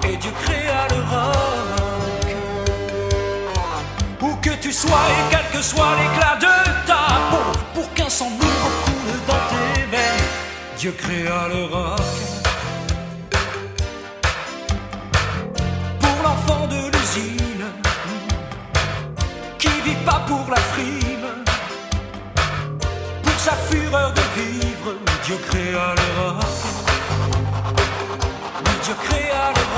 et Dieu créa le rock. Où que tu sois et quel que soit l'éclat de ta peau, pour qu'un sang nouveau coule dans tes veines, Dieu créa le rock. Pour l'enfant de l'usine qui vit pas pour la frime, pour sa fureur de vivre, Dieu créa le rock. Dieu créa le